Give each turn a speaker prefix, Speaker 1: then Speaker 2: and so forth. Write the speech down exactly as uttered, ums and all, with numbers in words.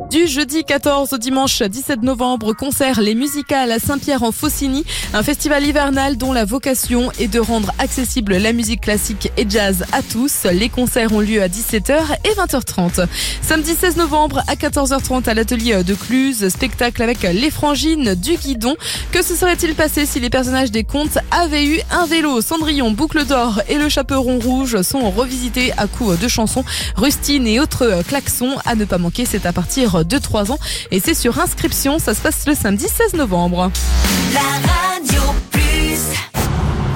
Speaker 1: Du jeudi quatorze au dimanche dix-sept novembre, concert Les Musicales à Saint-Pierre-en-Faucigny, un festival hivernal dont la vocation est de rendre accessible la musique classique et jazz à tous. Les concerts ont lieu à dix-sept heures et vingt heures trente. Samedi seize novembre à quatorze heures trente à l'atelier de Cluse, spectacle avec les Frangines du Guidon. Que se serait-il passé si les personnages des contes avaient eu un vélo? Cendrillon, Boucle d'Or et le Chaperon Rouge sont revisités à coups de chansons, rustines et autres klaxons. À ne pas manquer, c'est à partir de trois ans et c'est sur inscription. Ça se passe le samedi seize novembre.
Speaker 2: La